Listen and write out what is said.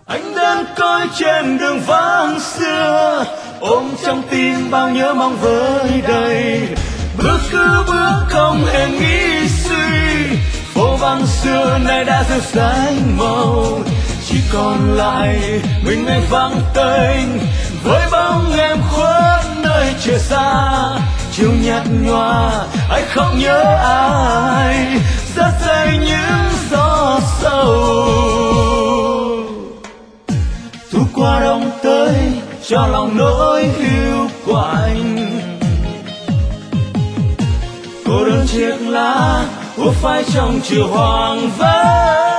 Anh đơn côi trên đường vắng xưa, ôm trong tim bao nhớ mong vơi đầy. Bước cứ bước không hề nghĩ suy, phố vắng xưa nay đã rêu xanh màu. Chỉ còn lại mình anh vắng tênh, với bóng em khuất nơi trời xa. Chiều nhạt nhòa anh không nhớ ai, rất dày những gió sâu. Thu qua đông tới cho lòng nỗi yêu của anh. Cô đơn chiếc lá úa phai trong chiều hoàng vắng.